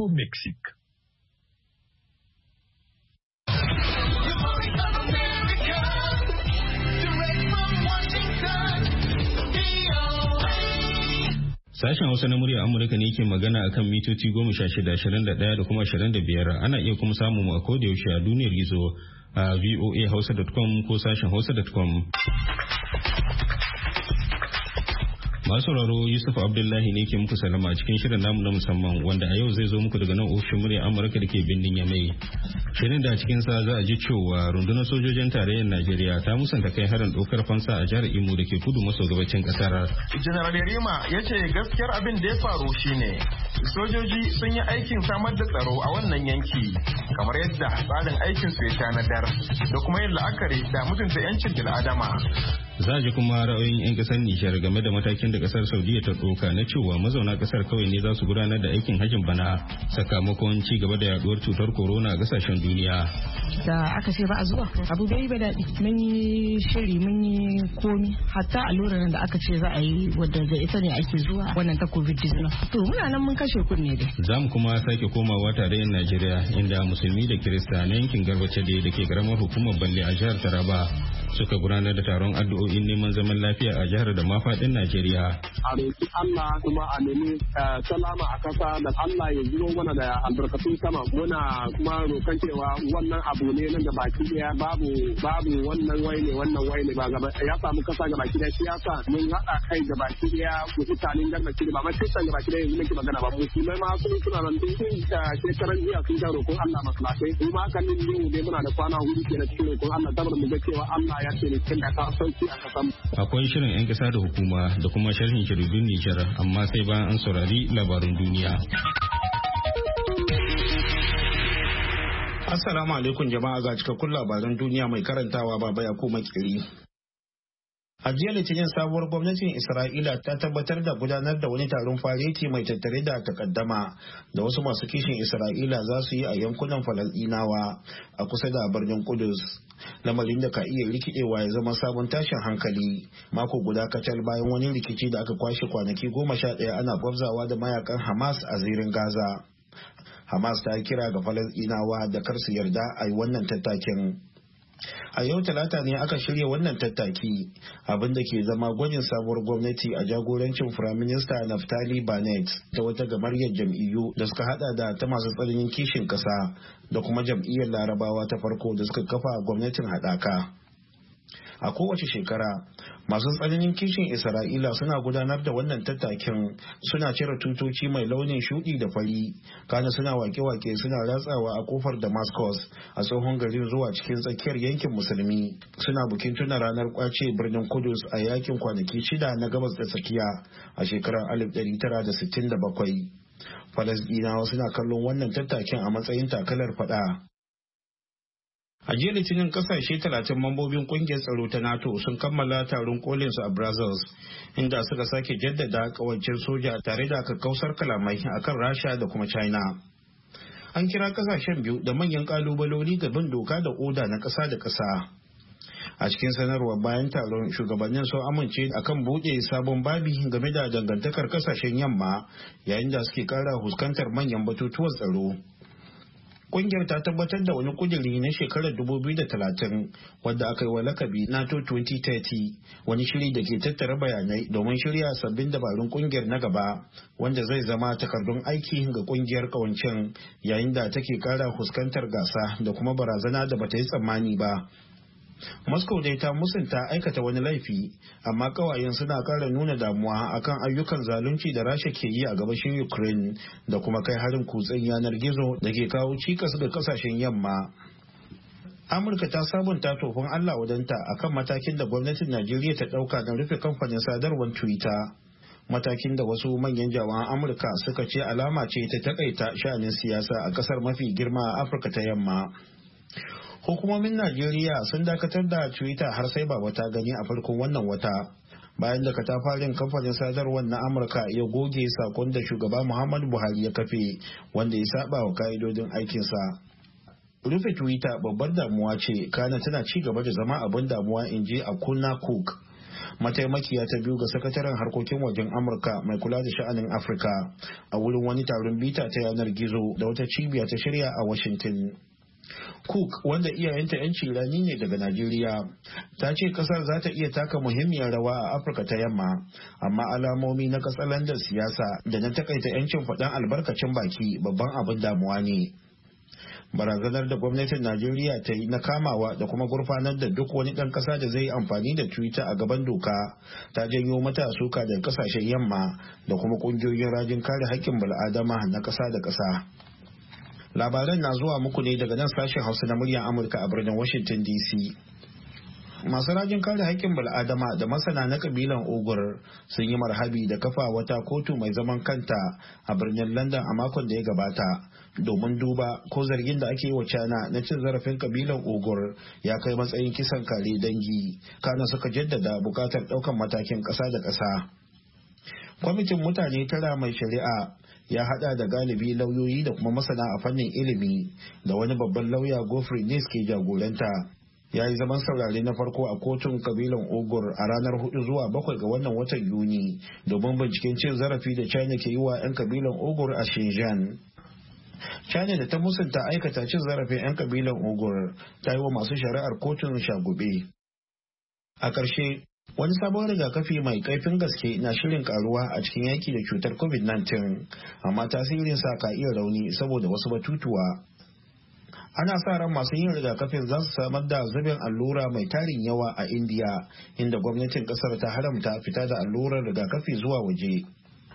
au Mexique. Sashen Hausa na murya Amurka ne ke magana akan mitoci 16, 21 da kuma 25. Ana iya kuma samun mu a kodayaushe a duniyar gizo a voahausa.com ko sashen hausa.com. Masu sauraro Yusuf Abdullahi ne ke muku salama a cikin shirin namu na musamman wanda a yau zai zo muku daga nan ofishin murya Amurka da ke birnin Yamai. Shirin da a cikin sa za a ji cewa rundunar sojojin tarayyar Najeriya ta musanta kai harin ɗaukar fansa a jihar Imo da ke kudu maso gabacin kasar. General Yarima ya ce gaskiyar abin da ya faru shine sojoji sun yi aikin samar da tsaro a wannan yanki kamar yadda tsarin aikin su ya tanadar da kuma yin la'akari da mutunta 'yancin bil'adama. Za a ji kuma ra'ayoyin 'yan kasar Nijar game da matakin da kasar Saudiya ta ɗauka na cewa mazauna kasar kawai ne za su gudanar da aikin hajjin bana sakamakon ci gaba da yaduwar cutar corona a kasashen duniya. Da aka ce ba a zuwa abu bai ba daɗi, mun yi shiri mun yi komi hatta allurar da aka ce za a yi wadda da ita ne ake zuwa wannan ta covid-19 to muna nan mun kashe kunne dai. Za mu kuma sake komawa tarayyar Najeriya inda musulmi da Kirista na yankin Garbace da ke karamar hukumar Balle a jihar Taraba suka gudanar da taron addu'o'in neman zaman lafiya a jihar da mafaɗin Najeriya. A roki Allah kuma a nemi salama a kasa da Allah ya zuro mana da albarkatun sama. Muna kuma rokan cewa wannan abu ne nan da baki daya babu wannan waine ba gaba ya samu kasa ga baki daya siyasa mun haɗa kai ga baki daya mutanen garbaci ba ma kristan ga baki daya yanzu nake magana ba musulmai ma suna nan tun shekaran jiya sun ta roƙon Allah maslakai kuma haka ne dai muna da kwana hudu kenan cikin roƙon Allah saboda mu ga cewa Allah ya ce ne da ka sauki a kasan. Akwai shirin 'yan kasa da hukuma da kuma sharhin jaridun Nijar amma sai bayan an saurari labarun duniya. Assalamu alaikum jama'a ga cikakkun labaran duniya mai karantawa baba ya ko makiri. A jiya Litinin sabuwar gwamnatin Isra'ila ta tabbatar da gudanar da wani taron fareti mai tattare da takaddama da wasu masu kishin Isra'ila za su yi a yankunan Falasɗinawa a kusa da birnin Kudus. Lamarin da ka iya rikidewa ya zama sabon tashin hankali mako guda kacal bayan wani rikici da aka kwashe kwanaki 11 ana gwabzawa da mayakan Hamas a zirin Gaza. Hamas ta kira ga Falasɗinawa da kar su yarda a yi wannan tattakin. A yau Talata ne aka shirya wannan tattaki abinda ke zama gwajin sabuwar gwamnati a jagorancin Firaminista Naftali Bennett ta wata gamaryar jam'iyyu da suka hada da ta masu tsananin kishin kasa da kuma jam'iyyar Larabawa ta farko da suka kafa gwamnatin haɗaka. A kowace shekara masu tsananin kishin Isra'ila suna gudanar da wannan tattakin suna cire tutoci mai launin shuɗi da fari kana suna wake-wake suna ratsawa a kofar Damascus a tsohon garin zuwa cikin tsakiyar yankin musulmi suna bukin tuna ranar kwace birnin Kudus a yakin kwanaki 6 na gabas da tsakiya a shekarar 1967. Falasɗinawa suna kallon wannan tattakin a matsayin takalar fada. A jiya Litinin kasashe 30 mambobin kungiyar tsaro ta NATO sun kammala taron kolinsu a Brussels inda suka sake jaddada kawancin soja tare da kakkausar kalamai akan Rasha da kuma China. An kira kasashen biyu da manyan kalubaloli ga bin doka da oda na ƙasa da ƙasa. A cikin sanarwar bayan taron shugabannin sun amince akan buɗe sabon babi game da dangantakar kasashen yamma yayin da suke kara fuskantar manyan batutuwan tsaro. Kungiyar ta tabbatar da wani kudiri na shekarar 2030 wadda aka yi wa lakabi NATO 2030 wani shiri da ke tattara bayanai domin shirya sabbin dabarun kungiyar na gaba wanda zai zama takardun aiki ga kungiyar kawancin yayin da take kara fuskantar gasa da kuma barazana da bata yi tsammani ba. Moscow dai ta musanta aikata wani laifi amma kawayen suna kara nuna damuwa akan ayyukan zalunci da Rasha ke yi a gabashin Ukraine da kuma kai harin kutsen yanar gizo da ke kawo cikas ga kasashen yamma. Amurka ta sabunta tofin Allah wadanta akan matakin da gwamnatin Najeriya ta dauka na rufe kamfanin sadarwar Twitter. Matakin da wasu manyan jami'an Amurka suka ce alama ce ta takaita sha'anin siyasa a kasar mafi girma a Afirka ta yamma. Hukumomin Najeriya sun dakatar da Twitter har sai ba wata gani a farkon wannan wata bayan da katafarin kamfanin sadarwar na Amurka ya goge sakon da shugaba Muhammadu Buhari ya kafe wanda ya saba wa ka'idodin aikinsa. Rufe Twitter babbar damuwa ce kana tana ci gaba da zama abin damuwa in ji Akuna Cook. mataimakiya ta biyu ga sakataren harkokin wajen Amurka mai kula da sha'anin Afirka a wurin wani taron bita ta yanar gizo da wata cibiya ta shirya a Washington. Cook, wanda iyayenta 'yanci rani ne daga Najeriya, ta ce kasar za ta iya taka muhimmiyar rawa a Afirka ta yamma, amma alamomi na katsalandar siyasa da na takaita 'yancin faɗan albarkacin baki babban abin damuwa ne. Barazanar da gwamnatin Najeriya ta yi na kamawa da kuma gurfanar da duk wani ɗan ƙasa da zai amfani da Twitter a gaban doka ta janyo mata suka daga ƙasashen yamma da kuma ƙungiyoyin rajin kare haƙƙin bil'adama na ƙasa da ƙasa. Labaran na zuwa muku ne daga nan sashen Hausa na muryar Amurka a birnin Washington DC. Masu rajin kare haƙƙin bil'adama da masana na kabilan Ugur sun yi marhabi da kafa wata kotu mai zaman kanta a birnin London a makon da ya gabata domin duba ko zargin da ake yi wa China na cin zarafin kabilan Ugur ya kai matsayin kisan kare dangi, kana suka jaddada buƙatar ɗaukan matakin ƙasa da ƙasa. Kwamitin mutane tara mai shari'a ya hada da galibi lauyoyi da kuma masana a fannin ilimi da wani babban lauya Geoffrey Nice ke jagoranta. Ya yi zaman saurare na farko a kotun kabilan Ugur a ranar 4 zuwa 7 ga wannan watan Yuni domin binciken cin zarafi da China ke yi wa 'yan kabilan Ugur a Xinjiang. China da ta musanta aikata cin zarafin 'yan kabilan Ugur ta yi wa masu shari'ar kotun shagube. A ƙarshe, wani sabon rigakafi mai kaifin gaske na shirin karuwa a cikin yaki da cutar COVID-19, amma tasirinsa ka iya rauni saboda wasu batutuwa. Ana sa ran masu yin rigakafin za su samar da zubin allura mai tarin yawa a India, inda gwamnatin kasar ta haramta fita da allurar rigakafi zuwa waje.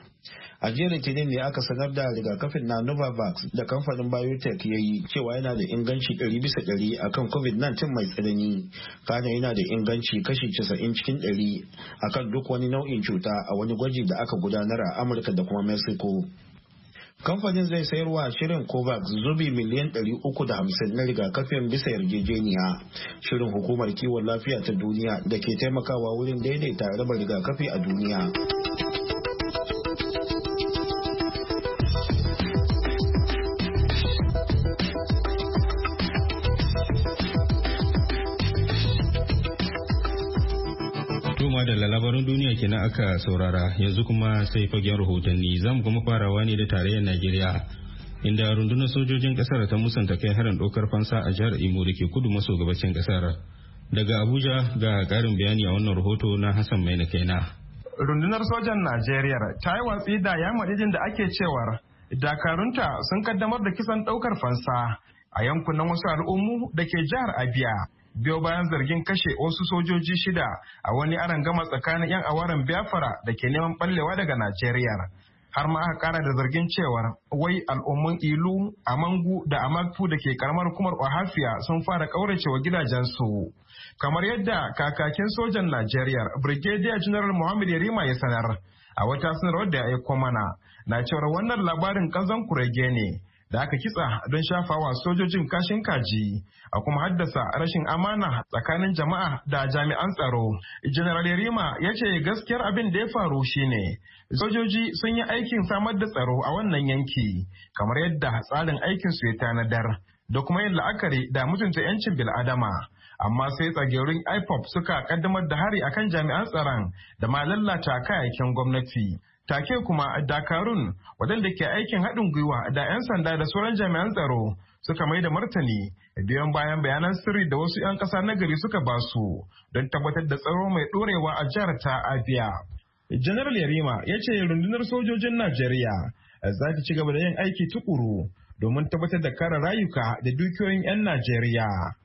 A jiya Litinin ne aka sanar da rigakafin na Novavax da kamfanin Biotech ya yi cewa yana da inganci 100% akan COVID-19 mai tsanani, kana yana da inganci kashi 90 cikin 100 akan duk wani nau'in cuta a wani gwaji da aka gudanar a Amurka da kuma Mexico. Kamfanin zai sayarwa shirin COVAX zubi miliyan 350 na rigakafin bisa yarjejeniya. Shirin hukumar kiwon lafiya ta duniya da ke taimakawa wurin daidaita raba rigakafi a duniya. Da labaran duniya kenan aka saurara, yanzu kuma sai fagen rahotanni. Zamu kuma farawa ne da tarayyar Najeriya, inda rundunar sojojin kasar ta musanta kai harin ɗaukar fansa a jihar Imo da ke kudu maso gabacin kasar. Daga Abuja ga ƙarin bayani a wannan rahoto na Hassan Maina Kaina. Rundunar sojan Najeriya ta yi watsi da yamadijin da ake cewar dakarunta sun kaddamar da kisan ɗaukar fansa a yankunan wasu al'ummu da ke jihar Abia. Biyo bayan zargin kashe wasu sojoji 6 a wani arangama tsakanin 'yan awaren Biafra da ke neman ɓallewa daga Najeriya. Har ma aka kara da zargin cewar wai al'ummun Ilu, Amangu da Amakfu da ke karamar hukumar Ohafiya sun fara kauracewa gidajensu. Kamar yadda kakakin sojan Najeriya Brigadier General Muhammad Yarima ya sanar a wata sanarwar da ya aiko mana, na cewar wannan labarin kanzon kurege ne da aka kitsa don shafawa sojojin kashin kaji a kuma haddasa rashin amana tsakanin jama'a da jami'an tsaro. General Yarima ya ce gaskiyar abin da ya faru shine sojoji sun yi aikin samar da tsaro a wannan yanki kamar yadda tsarin aikin su ya tanadar da kuma yin la'akari da mutunta 'yancin bil'adama. Amma sai tsagerun IPOP suka kaddamar da hari akan jami'an tsaron da ma lalata kayayyakin gwamnati. Take kuma dakarun waɗanda ke aikin haɗin gwiwa da 'yan sanda da sauran jami'an tsaro suka mai da martani biyan bayan bayanan sirri da wasu 'yan ƙasa na gari suka basu don tabbatar da tsaro mai ɗorewa a jihar ta Abia. General Yarima ya ce rundunar sojojin Najeriya za ta ci gaba da yin aiki tukuru domin tabbatar da kare rayuka da dukiyoyin 'yan Najeriya.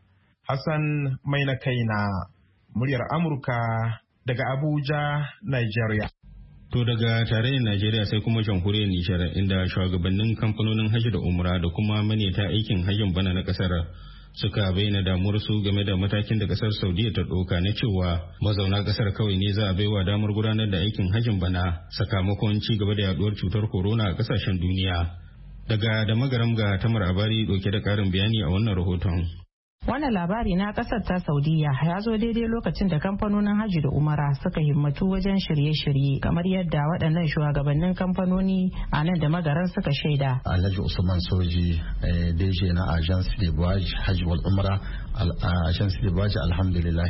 Hassan Maina Kaina, muryar Amurka daga Abuja, Nigeria. To daga tarayyar Najeriya sai kuma jamhuriyar Nijar, inda shugabannin kamfanonin hajji da umra da kuma maneta aikin hajjin bana na kasar suka bayyana damuwar su game da matakin da kasar Saudiya ta ɗauka na cewa mazauna kasar kawai ne za a baiwa damar gudanar da aikin hajjin bana sakamakon ci gaba da yaduwar cutar corona a kasashen duniya. Daga da magaram ga Tamar Abari ɗauke da ƙarin bayani a wannan rahoton. Wannan labari na kasar ta Saudiya ya zo daidai lokacin da kamfanonin hajji da umara suka himmatu wajen shirye-shirye kamar yadda waɗannan shugabannin kamfanoni a nan da magaran suka shaida. Alhaji Usman Soji, DG na Agence de Voyage Hajji wal Umra, Agence de Voyage alhamdulillah.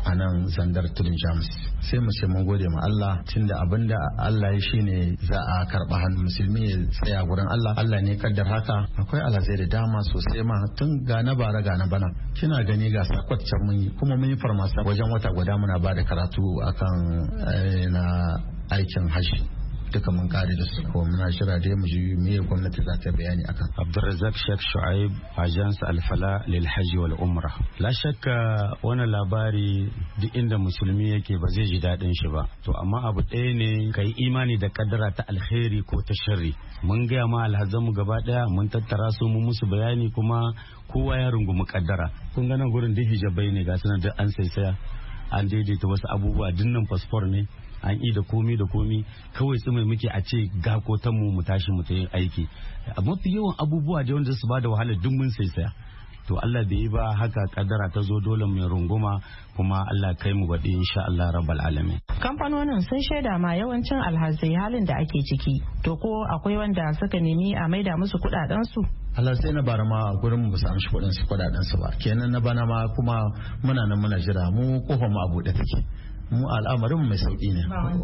a nan zandar tudun jamus. Sai mu ce mun gode ma Allah tunda abinda Allah ya shine za a karba hannu musulmi ya tsaya gurin Allah. Allah ne kaddar haka. Akwai alhazai da dama sosai ma tun ga na bara ga na bana. Kina gani ga sakwaccen mun yi kuma mun yi farmasa wajen wata guda muna ba da karatu akan na aikin hajji. Duka mun kare da su kuma muna shira da mu ji me gwamnati za ta bayani akan. Abdulrazak Sheikh Shu'aib, Agence Al-Fala lil Hajj wal Umrah. La shakka wannan labari duk inda musulmi yake ba zai ji dadin shi ba. To amma abu ɗaya ne kai imani da kaddara ta alkhairi ko ta sharri. Mun ga ma alhazan mu gaba daya mun tattara su mu musu bayani kuma kowa ya rungumi kaddara. Kun ga nan gurin da hijabai ne ga sunan duk an saisaya an daidaita wasu abubuwa dinnan fasfor ne. An yi da komi kawai su mai muke a ce ga kotan mu tashi mu ta yin aiki. Mafi yawan abubuwa da wanda su ba da wahala duk mun saya. To Allah bai yi ba haka kaddara ta zo dole mai runguma kuma Allah kai mu baɗi insha Allah rabbal alamin. Kamfanonin sun shaida ma yawancin alhazai halin da ake ciki. To ko akwai wanda suka nemi a maida musu kuɗaɗen su? Alhazai na bara ma gurin ba su amshi kuɗaɗen su ba. Kenan na bana ma kuma muna nan muna jira mu kofar mu a buɗe take. Mu al'amarin mai sauki ne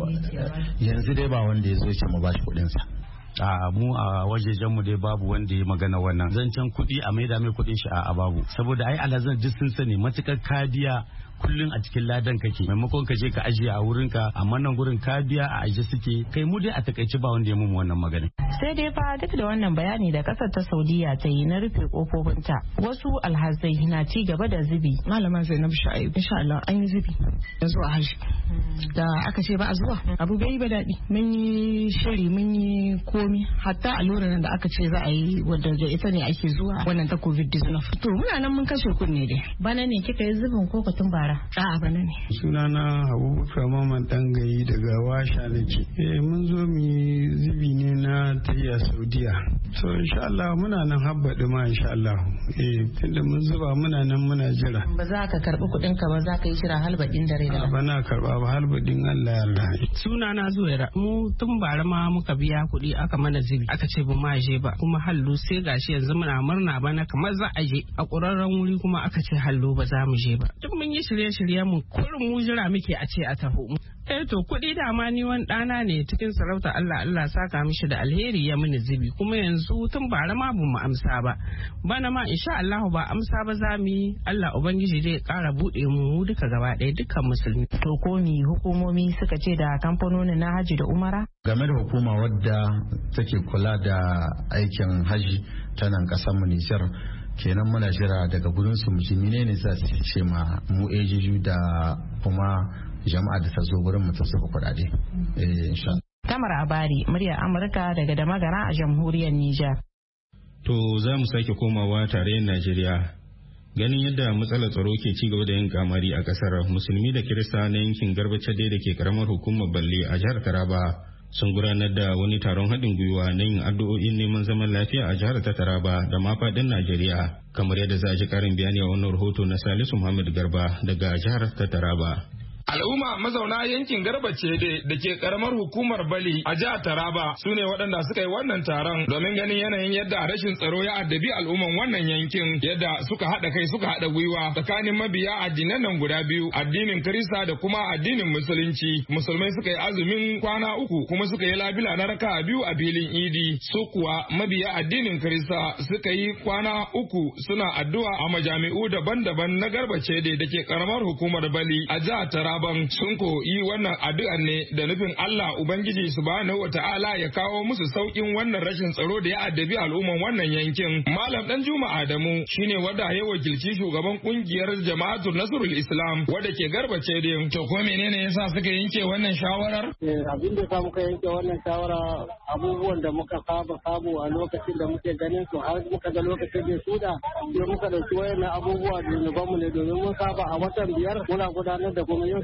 yanzu dai ba wanda ya zo ce mu bashi kudin sa. A mu a wajejen mu dai babu wanda ya magana wannan zancen kuɗi a maida mai kuɗin shi a babu saboda ai alhazan duk sun sani matukar kadiya kullun a cikin ladan kake maimakon ka je ka ajiye a wurin ka amma nan gurin kadiya a aje suke kai mu dai a takaice ba wanda ya mu wannan magana. Sai dai fa duk da wannan bayani da kasar ta Saudiya ta yi na rufe kofofinta wasu alhazai na ci gaba da zubi. Malama Zainab Shu'aib insha Allah an yi zubi yanzu a haji da aka ce ba a zuwa abu bai yi ba daɗi mun yi shiri mun yi komi hatta alluran da aka ce za a yi wadda da ita ne ake zuwa wannan ta COVID-19 to muna nan mun kashe kunne dai. Bana ne kika yi zubin ko tun bara? A'a bana ne. Sunana Abubakar Mamman Dangayi daga Washa nake. Mun zo mu yi zubi ne na tafiya Saudiya. So insha Allah muna nan habbaɗi ma insha Allah. Tunda mun zuba muna nan muna jira. Ba za ka karɓi kuɗin ka ba za ka yi jira halbaɗin dare da. Ba na karɓa ba halbaɗin Allah ya Allah. Sunana Zuwaira mu tun bara ma muka biya kuɗi aka mana zubi aka ce ba ma je ba kuma hallu sai gashi yanzu muna murna bana kamar za a je a ƙurarren wuri kuma aka ce hallu ba za mu je ba. Duk mun yi shirye-shiryen mu kurin mu jira muke a ce a taho mu. To kuɗi dama ni wani ɗana ne cikin sarauta Allah saka mishi da alheri ya mini zubi kuma yanzu tun bara ma bu mu amsa ba bana ma insha Allah ba amsa ba za mu yi Allah ubangiji zai ƙara buɗe mu duka gaba ɗaya dukkan musulmi. To ko ni hukumomi suka ce da kamfanonin na haji da umara? Game da hukuma wadda take kula da aikin haji ta nan ƙasar mu Nijar kenan muna jira daga gurin su mu ji menene za su ce ma mu ejeju da kuma jama'a da ta zo gurin mu ta saka kuɗaɗe. Insha Allah. Tamar Abari, murya Amurka daga Damagara a jamhuriyar Nijar. To za mu sake komawa tarayyar Najeriya. Ganin yadda matsalar tsaro ke ci gaba da yin kamari a kasar, musulmi da kirista na yankin Garbacade da ke karamar hukumar Balle a jihar Taraba sun gudanar da wani taron haɗin gwiwa na yin addu'o'in neman zaman lafiya a jihar ta Taraba da ma faɗin Najeriya, kamar yadda za a ji ƙarin bayani a wannan rahoto na Salisu Muhammad Garba daga jihar ta Taraba. Al'umma mazauna yankin Garbacede da ke karamar hukumar Bali a jihar Taraba su ne waɗanda suka yi wannan taron domin ganin yanayin yadda rashin tsaro ya addabi al'umman wannan yankin, yadda suka haɗa kai suka haɗa gwiwa tsakanin mabiya addinan nan guda biyu, addinin Kirista da kuma addinin Musulunci. Musulmai suka yi azumin kwana uku kuma suka yi labila na raka'a biyu a filin Idi. Su kuwa mabiya addinin Kirista suka yi kwana uku suna addu'a a majami'u daban-daban na Garbacede da ke karamar hukumar Bali a jihar Taraba. Sun koyi wannan addu'ar ne da nufin Allah Ubangiji subhanahu wata'ala ya kawo musu saukin wannan rashin tsaro da ya addabi al'umman wannan yankin. Malam Dan Juma Adamu shine wanda ya wakilci shugaban kungiyar Jama'atul Nasrul Islam wanda ke Garbacede. To ko menene yasa suka yanke wannan shawarar? Abin da sa muka yanke wannan shawara abubuwan da muka saba samu a lokacin da muke ganin su har muka ga lokacin da su da sai muka dauki wayannan abubuwa da zunubanmu ne domin mun saba a watan biyar muna gudanar da gwamnati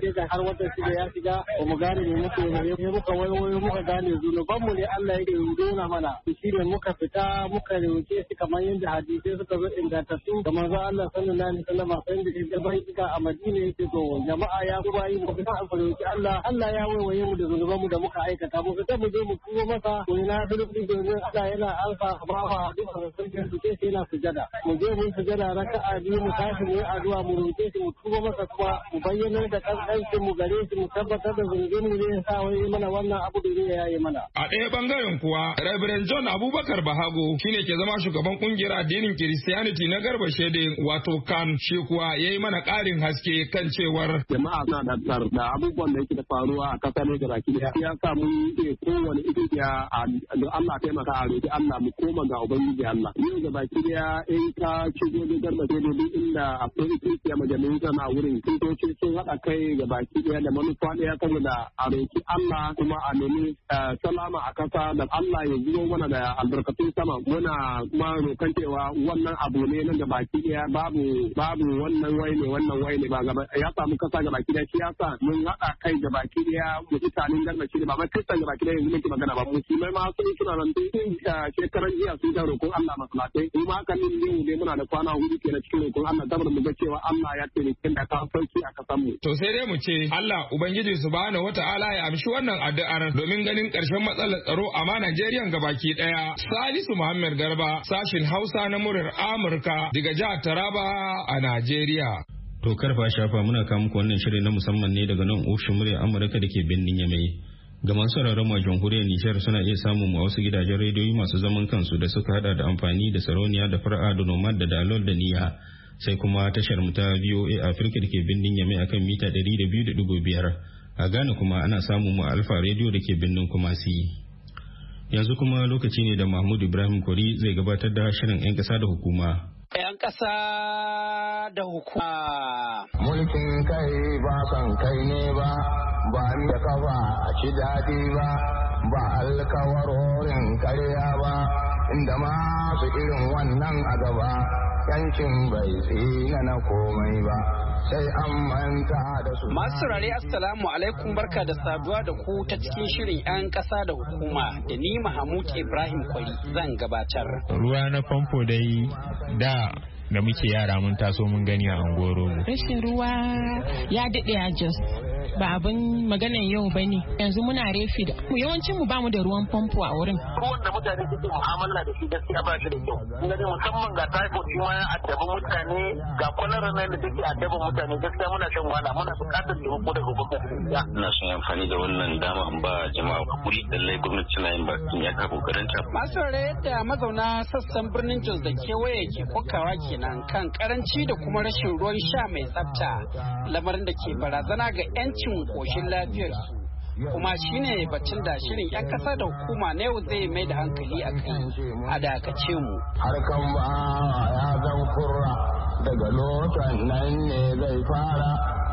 sai ga har wata shiga ya shiga ba mu gane ne muke ne muka wayo muka gane zunuban mu ne Allah yake nuna mana shi ne muka fita muka roke shi kamar yadda hadisi suka zo ingantattu da manzo Allah sallallahu alaihi wasallam sai da gaban shiga a Madina yake to jama'a ya kuma yi mu fita a roki Allah ya waye mu da zunuban mu da muka aikata mu fita mu je mu kuma masa mu na zulubi domin Allah yana alfa ba duk sarkin su sai yana sujada mu je mu sujada raka'a biyu mu tashi mu yi addu'a mu roke shi mu tuba masa kuma mu bayyana da kankancin mu gare shi mu tabbatar da zunubin mu zai sa wai mana wannan abu da zai yayi mana. A ɗaya bangaren kuwa Reverend John Abubakar Bahago shine ke zama shugaban kungiyar addinin Christianity na Garba Shede wato kan shi kuwa yayi mana ƙarin haske kan cewar jama'a na da abubuwan da yake da faruwa a kasa ne gaba ki ya sa mun yi kowane idiya Allah taimaka a roki Allah mu koma ga ubangiji Allah yau da baki daya in ka shigo da Garba Shede duk inda akwai idiya majalisa na wurin kintoci sun haɗa kai ga baki daya da manufa daya saboda a roki Allah kuma a nemi salama a kasa da Allah ya zuwa mana da albarkatun sama muna kuma rokan cewa wannan abu ne nan da baki daya babu wannan wai ne ba gaba ya samu kasa ga baki daya shi yasa mun haɗa kai ga baki daya mu mutanen Garba Shede ba ma kristan ga baki daya yanzu muke magana ba musulmai ma sun suna nan tun shekaran jiya sun ta roƙon Allah masallatai kuma haka ne ne muna da kwana hudu kenan cikin roƙon Allah saboda mu ga cewa Allah ya taimake da ka sauki a kasan mu to sai dai mu ce Allah ubangiji subhanahu wataala ya amshi wannan addu'ar domin ganin ƙarshen matsalar tsaro a ma Najeriya gabaki daya. Salisu Muhammad Garba sashin Hausa na muryar Amurka daga jihar Taraba a Najeriya. To karfa shafa muna kawo muku wannan shirin na musamman ne daga nan ofishin muryar Amurka da ke birnin Yamai. Ga masu sauraron mu jamhuriyar Nijar suna iya samun mu a wasu gidajen rediyoyi masu zaman kansu da suka hada da amfani da Sarauniya da Far'a da Nomad da Dalol da Niyya. Sai kuma tashar mu ta VOA Africa da ke birnin Yamai akan mita 102.5. A Ghana kuma ana samun mu Alfa Radio da ke birnin Kumasi. Yanzu kuma lokaci ne da Mahmud Ibrahim Kori zai gabatar da shirin 'yan ƙasa da hukuma. 'Yan ƙasa da hukuma. Mulkin kai ba son kai ne ba, ba da kafa a ci daɗi ba, ba alkawarorin karya ba, inda masu irin wannan a gaba, yancin bai tsina na komai ba. Sai an manta da su. Masu rare assalamu alaikum barka da saduwa da ku ta cikin shirin 'yan ƙasa da hukuma da ni Mahmud Ibrahim Kwari zan gabatar. Ruwa na famfo dai da muke yara mun taso mun gani a Angoro. Rashin ruwa ya daɗe a Jos. Ba abin maganan yau ba ne. Yanzu muna refi da yawancin mu bamu da ruwan famfo a wurin. Ruwan da mutane suke mu'amala da shi gaskiya ba shi da kyau. Kun gani musamman ga typhoid shi ma ya addabi mutane ga kwalara nan da take addaba mutane gaskiya muna shan wahala muna buƙatar taimako daga gwamnati. Ina son amfani da wannan dama in ba jama'a hakuri lallai gwamnati tana yin bakin ya ka kokarin ta. Masu yadda mazauna sassan birnin Jos da kewaye ke kokawa kenan kan karanci da kuma rashin ruwan sha mai tsafta lamarin da ke barazana ga 'yancin koshin lafiyarsu kuma shine bacin da shirin 'yan kasa da hukuma na yau zai mai da hankali a kai a dakace mu. Harkan ba ya zan kurra daga lotan nan ne zai fara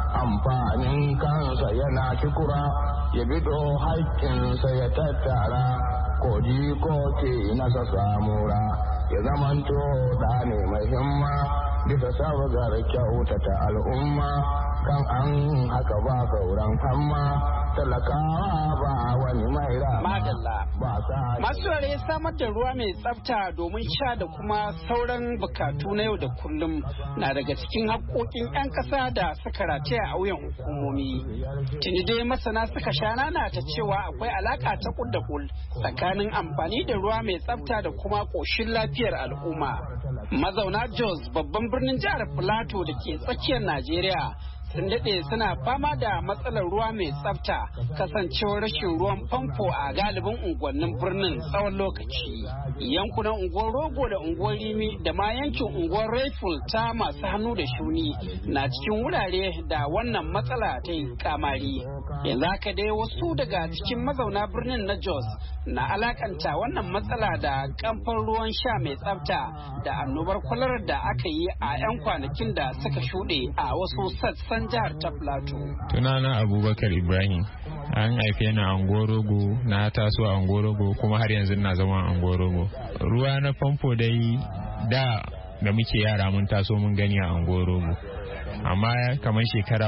amfanin kansa yana kikura ya bido haƙƙinsa ya tattara koji ko ke nasa samura ya zamanto da ne mai himma bisa sabgar kyautata al'umma kan an haka ba sauran hamma talakawa ba wani mai madalla masu rare samar da ruwa mai tsafta domin sha da kuma sauran bukatu na yau da kullum na daga cikin haƙoƙin 'yan ƙasa da suka rataya a wuyan hukumomi tuni dai masana suka sha nana ta cewa akwai alaka ta kud da kul tsakanin amfani da ruwa mai tsafta da kuma ƙoshin lafiyar al'umma mazauna Jos babban birnin jihar Plateau da ke tsakiyar Najeriya sun daɗe suna fama da matsalar ruwa mai tsafta kasancewar rashin ruwan famfo a galibin unguwannin birnin tsawon lokaci yankunan unguwar Rogo da unguwar Rimi da ma yankin unguwar Rifle ta masu hannu da shuni na cikin wurare da wannan matsala ta yi kamari yanzu haka dai wasu daga cikin mazauna birnin na Jos na alakanta wannan matsala da kamfan ruwan sha mai tsafta da annobar kwalar da aka yi a 'yan kwanakin da suka shuɗe a wasu sassan jihar ta Plateau. Tunana Abubakar Ibrahim an haife ni a Angorogo na taso a Angorogo kuma har yanzu na zama a Angorogo. Ruwa na famfo dai da muke yara mun taso mun gani a Angorogo. amma kamar shekara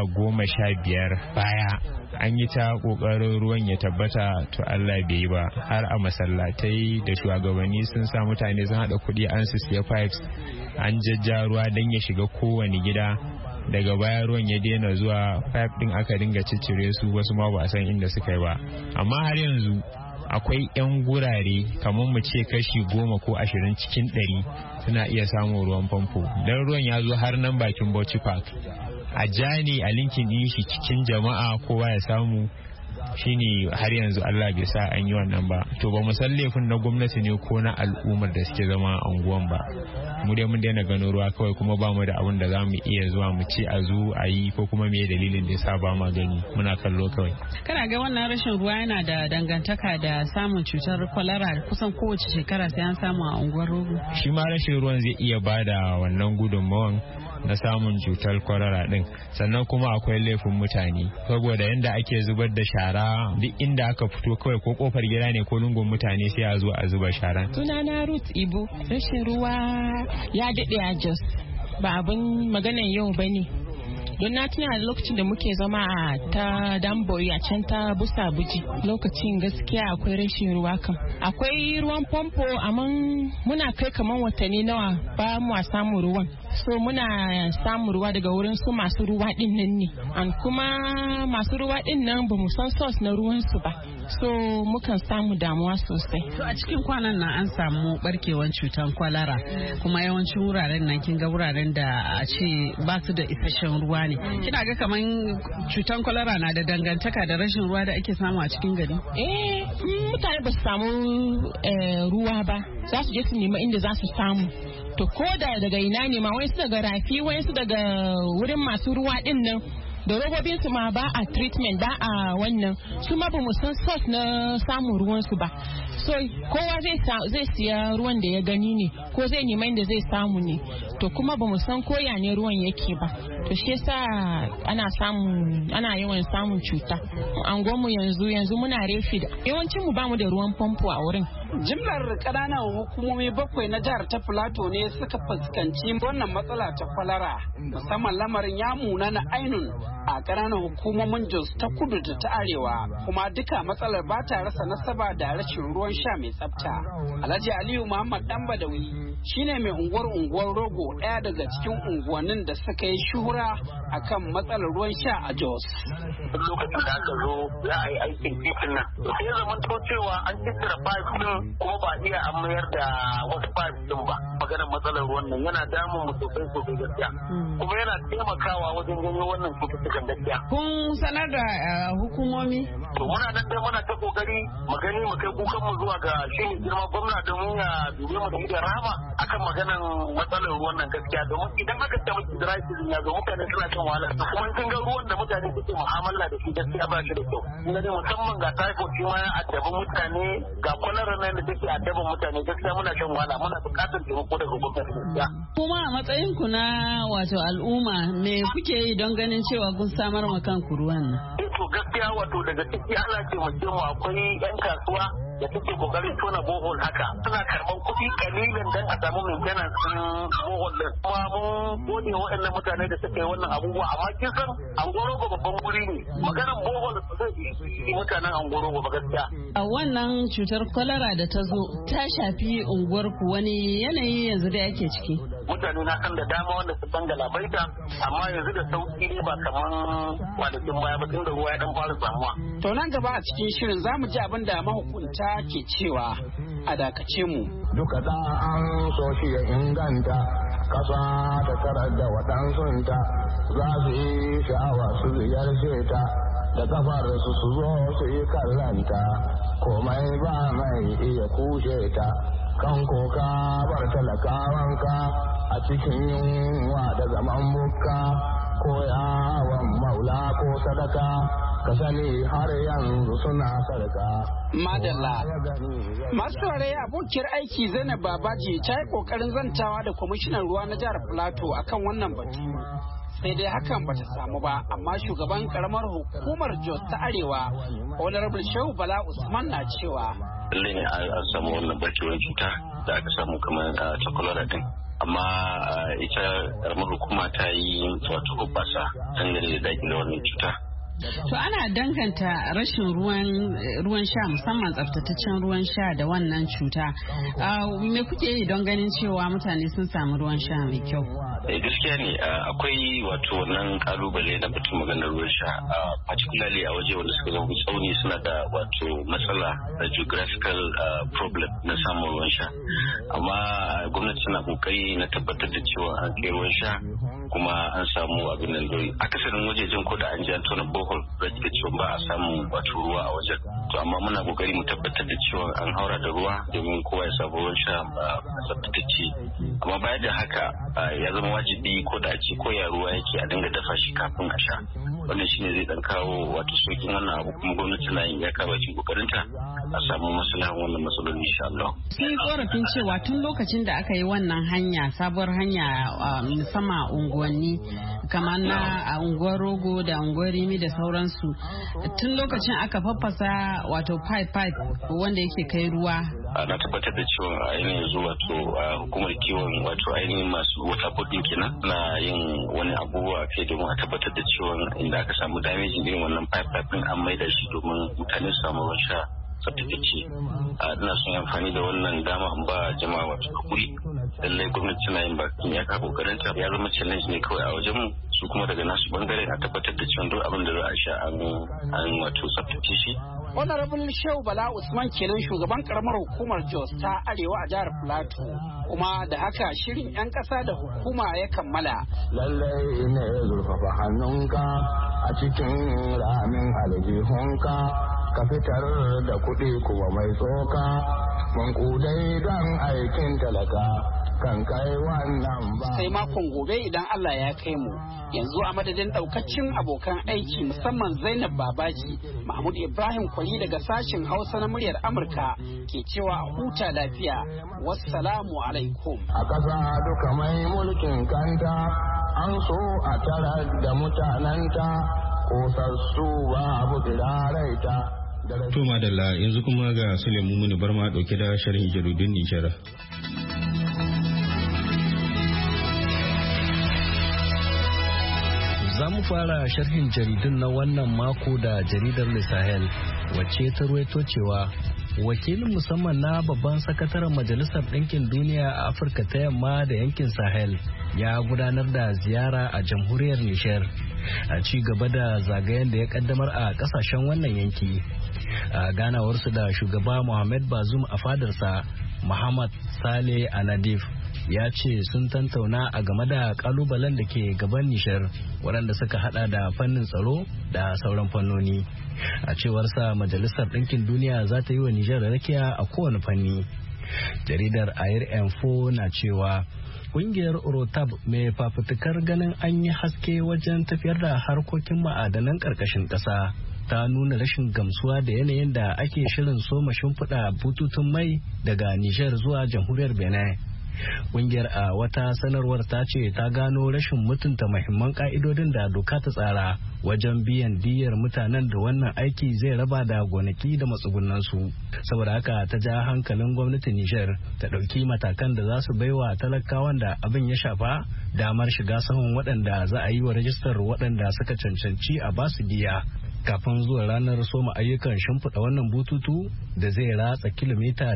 15 baya an yi ta kokarin ruwan ya tabbata to Allah bai yi ba, har a masallatai da shugabanni sun sa mutane sun hada kuɗi an su siya pipes an jajja ruwa don ya shiga kowane gida. Daga baya ruwan ya daina zuwa, pipe din aka dinga ciccire su, wasu ma ba san inda suka yi ba. Amma har yanzu akwai 'yan gurare kamar mu ce kashi 10 ko 20 cikin 100 suna iya samun ruwan famfo, dan ruwan ya zo har nan bakin Bauchi Park. A jani a linkin din shi cikin jama'a kowa ya samu, shine har yanzu Allah bai sa an yi wannan ba. To ba mu san laifin na gwamnati ne ko na al'ummar da suke zama a unguwan ba. Mu dai mun daina gano ruwa kawai, kuma ba mu da abin da za mu iya zuwa mu ce a zo a yi, ko kuma me dalilin da yasa ba ma gani, muna kallo kawai. Kana ga wannan rashin ruwa yana da dangantaka da samun cutar kwalara kusan kowace shekara sai an samu a unguwar Rogo? Shi ma rashin ruwan zai iya bada wannan gudunmawan na samun cutar kwalara din. Sannan kuma akwai laifin mutane, saboda yanda ake zubar da shara duk inda aka fito kawai, ko kofar gida ne ko lungun mutane sai a zo a zuba shara. Sunana Ruth Ibu. Rashin ruwa ya daɗe a Jos, ba abin maganan yau bane. Don na tuna da lokacin da muke zama a ta Damboyi a can ta Busa Buji, lokacin gaskiya akwai rashin ruwa kan. Akwai ruwan famfo amma muna kai kaman watanni nawa ba mu samu ruwan. So muna samun ruwa daga wurin su masu ruwa din nan ne. An kuma masu ruwa din nan ba mu san source na ruwan su ba. So mukan samu damuwa sosai. To a cikin kwanan nan an samu barkewan cutar kwalara, kuma yawancin wuraren nan kin ga wuraren da a ce ba su da isasshen ruwa ne. Kina ga kaman cutar kwalara na da dangantaka da rashin ruwa da ake samu a cikin gari? Mutane ba su samu ruwa ba, za su je su nema inda za su samu. To ko da daga ina ne ma, wani su daga rafi, wani su daga wurin masu ruwa din nan, da robobin su ma ba a treatment, ba a wannan, su ma ba mu san source na samun ruwan su ba. So kowa zai siya ruwan da ya gani ne, ko zai nema inda zai samu ne. To kuma ba mu san koya ne ruwan yake ba. To shi yasa ana yawan samun cuta. Angonmu yanzu muna refi da yawancin mu bamu da ruwan famfo a wurin. Jimlar ƙananan hukumomi 7 na jihar ta Filato ne suka fuskanci wannan matsala ta kwalara, musamman lamarin ya munana ainun a ƙananan hukumomin Jos ta kudu da ta arewa, kuma duka matsalar ba ta rasa nasaba da rashin ruwan sha mai tsafta. Alhaji Aliyu Muhammad Dan Badawi shine mai unguwar Rogo, ɗaya daga cikin unguwannin da suka yi shuhura akan matsalar ruwan sha a Jos. Lokacin da aka zo za a yi aikin titin nan, sai ya zama cewa an tattara pipe din kuma ba iya an mayar da wasu pipe din ba. Maganar matsalar ruwan nan yana damun mu sosai gaskiya, kuma yana taimakawa wajen janyo wannan cututtukan gaskiya. Kun sanar da hukumomi? To muna nan dai muna ta kokari mu gani mu kai kukan mu zuwa ga shi girma gwamna domin ya dube mu da idan rahama akan maganar matsalar ruwan nan gaskiya, domin idan aka ta miki dry season ya zo mutane suna shan wahala, kuma kin ga ruwan da mutane suke mu'amala da shi gaskiya ba shi da kyau. Ina dai musamman ga typhoid shi ma ya addabi mutane, ga kwalara nan da take addaban mutane gaskiya muna shan wahala, muna buƙatar taimako daga gwamnati gaskiya. Kuma a matsayin ku na wato al'umma me kuke yi don ganin cewa kun samar ma kanku ruwan nan? To gaskiya wato daga ciki ana ce mu akwai 'yan kasuwa da suke kokarin tona bohol haka, suna karban kuɗi kalilin don a samu maintenance ɗin bohol din. Kuma mun gode waɗannan mutane da suka yi wannan abubuwa, amma kin san Angorogo babban guri ne, maganar bohol zai yi mutanen Angorogo ba gaskiya. A wannan cutar kwalara da ta zo ta shafi unguwarku, wani yanayi yanzu da yake ciki? Mutane na kan da dama wanda su san galabaita, amma yanzu da sauki ne ba kamar kwanakin baya ba, tun da ruwa ya dan fara samuwa. To nan gaba a cikin shirin za mu ji abin da mahukunta ke cewa, a dakace mu. Duka da an so shi ya inganta, kasa ta tarar da waɗansunta za su yi sha'awa su ziyarce ta, da kafar su zo su yi kallanta, komai ba mai iya kushe ta. Kan koka bar talakawanka a cikin yunwa da zaman bukka, ko yawon maula ko sadaka, ka sani har yanzu suna sarka. Madalla. Masu saurare abokiyar aiki Zainab Babaji ta yi kokarin zantawa da kwamishinan ruwa na jihar Filato akan wannan batu. Sai dai hakan bata samu ba, amma shugaban karamar hukumar Jos ta Arewa, Honorable Shehu Bala Usman na cewa. Lallai ne an samu wannan barkewar cuta da aka samu kamar ta cholera din. amma ita karamar hukuma ta yi wato hoɓɓasa dangane da dakile wannan cuta. To ana danganta rashin ruwan sha musamman tsaftataccen ruwan sha da wannan cuta. Me kuke yi don ganin cewa mutane sun samu ruwan sha mai kyau? Gaskiya ne akwai wato wannan kalubale na batun maganar ruwan sha particularly a waje wanda suka zama tsauni suna da wato matsala da geographical problem na samun ruwan sha. Amma gwamnati tana kokari na tabbatar da cewa an kai ruwan sha kuma an samu abin nan dole. Akasarin wajejen ko da an ji an tona bohol da cewa ba a samu wato ruwa a wajen. To amma muna kokari mu tabbatar da cewa an haura da ruwa domin kowa ya samu ruwan sha tsaftatacce. Amma baya da haka ya zama wajibi ko da ake koya ruwa yake a dinga dafa shi kafin a sha. Wannan shine zai dan kawo wato sokin wannan abu kuma gwamnati na yin iyaka bakin kokarinta a samu maslahan wannan matsaloli insha Allah. Sai korafin cewa tun lokacin da aka yi wannan hanya sabuwar hanya musamman unguwanni kamar na a unguwar Rogo da unguwar Rimi da sauransu tun lokacin aka faffasa wato pipe wanda yake kai ruwa. Na tabbatar da cewa ainihin yanzu wato hukumar kiwon wato ainihin masu water board kenan na yin wani abubuwa kai domin a tabbatar da cewa inda aka samu damage irin wannan pipe din an maida shi domin mutane su samu ruwan sha tsaftatacce. Ina son amfani da wannan dama in ba jama'a wato hakuri. Lallai gwamnati na yin bakin ya ka kokarinta ya zama challenge ne kawai a wajen mu su kuma daga nasu bangare a tabbatar da cewa duk abin da za a sha an wato tsaftace shi. Honorable Shehu Bala Usman kenan shugaban karamar hukumar Jos ta Arewa a jihar Plateau kuma da haka shirin 'yan ƙasa da hukuma ya kammala. Lallai ne zurfafa hannunka a cikin ramin aljihunka ka fitar da kuɗi kuma mai tsoka mankudai don aikin talaka kan kai wannan ba. Sai makon gobe idan Allah ya kai mu. Yanzu a madadin daukacin abokan aiki musamman Zainab Babaji, Mahmud Ibrahim Kwali daga sashen Hausa na muryar Amurka ke cewa a huta lafiya. Wassalamu alaikum. A ƙasa duka mai mulkin kanta an so a tara da mutanenta kosassu babu tsiraraita. To madalla yanzu kuma ga Sulaimu Muni Barma dauke da sharhin jaridun Nijar. Za mu fara sharhin jaridun na wannan mako da jaridar Le Sahel wacce ta ruwaito cewa wakilin musamman na babban sakataren Majalisar Ɗinkin Duniya a Afirka ta Yamma da yankin Sahel ya gudanar da ziyara a jamhuriyar Nijar a ci gaba da zagayen da ya kaddamar a kasashen wannan yanki. A ganawarsu da shugaba Mohamed Bazoum a fadarsa, Muhammad Saleh Anadif ya ce sun tantauna a game da kalubalen da ke gaban Nijar waɗanda suka hada da fannin tsaro da sauran fannoni. A cewarsa Majalisar Ɗinkin Duniya za ta yi wa Nijar rakiya a kowane fanni. Jaridar Air Info na cewa kungiyar Orotab mai fafutukar ganin an yi haske wajen tafiyar da harkokin ma'adanan ƙarƙashin ƙasa ta nuna rashin gamsuwa da yanayin da ake shirin soma shimfiɗa bututun mai daga Nijar zuwa jamhuriyar Benin. Kungiyar a wata sanarwar ta ce ta gano rashin mutunta muhimman ka'idodin da doka ta tsara wajen biyan diyyar mutanen da wannan aiki zai raba da gonaki da matsugunansu. Saboda haka ta ja hankalin gwamnatin Nijar ta ɗauki matakan da za su baiwa talakawan da abin ya shafa damar shiga sahun waɗanda za a yi wa rajistar waɗanda suka cancanci a basu diya kafin zuwa ranar soma ayyukan shimfiɗa wannan bututu da zai ratsa kilomita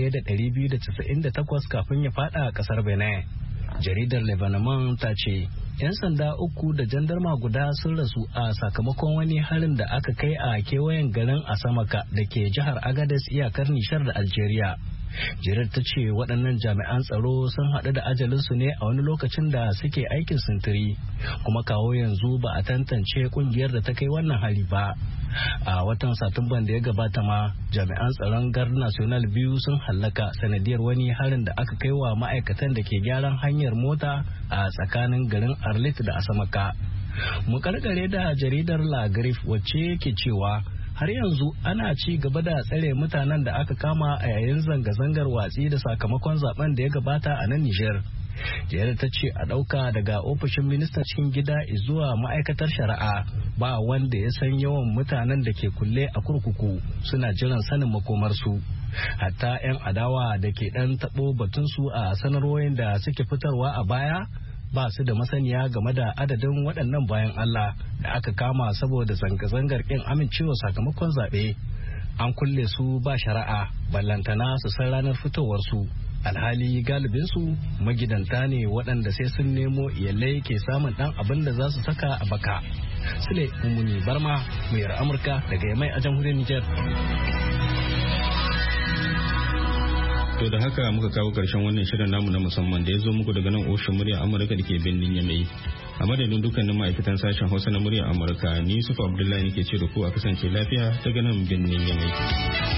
1298 kafin ya fada a ƙasar Benin. Jaridar Lebanon ta ce 'yan sanda 3 da jandarma guda sun rasu a sakamakon wani harin da aka kai a kewayen garin Asamaka da ke jihar Agadez iyakar Nishar da Algeria. Jirar ta ce waɗannan jami'an tsaro sun haɗu da ajalinsu ne a wani lokacin da suke aikin sintiri, kuma kawo yanzu ba a tantance ƙungiyar da ta kai wannan hari ba. A watan Satumban da ya gabata ma jami'an tsaron Garde National 2 sun hallaka sanadiyar wani harin da aka kai wa ma'aikatan da ke gyaran hanyar mota a tsakanin garin Arlit da Asamaka. Mu karkare da jaridar La Griffe wacce ke cewa har yanzu ana ci gaba da tsare mutanen da aka kama a yayin zanga-zangar watsi da sakamakon zaben da ya gabata a nan Nijar. Jihar ta ce a ɗauka daga ofishin ministan cikin gida zuwa ma'aikatar shari'a ba wanda ya san yawan mutanen da ke kulle a kurkuku suna jiran sanin makomarsu. hatta 'yan adawa da ke ɗan taɓo batunsu a sanarwoyin da suke fitarwa a baya ba su da masaniya game da adadin waɗannan bayan Allah da aka kama saboda zanga-zangar ƙin amincewa sakamakon zaɓe. An kulle su ba shari'a ballantana su san ranar fitowarsu. Alhali galibinsu magidanta ne waɗanda sai sun nemo iyalai ke samun ɗan abin da za su saka a baka. Sule Mummuni Barma, muryar Amurka daga Yamai a jamhuriyar Nijar. To da haka muka kawo ƙarshen wannan shirin namu na musamman da ya zo muku daga nan ofishin muryar Amurka da ke birnin Yamai. A madadin dukkanin ma'aikatan sashen Hausa na muryar Amurka, ni Yusuf Abdullahi ke ce da ku a kasance lafiya daga nan birnin Yamai.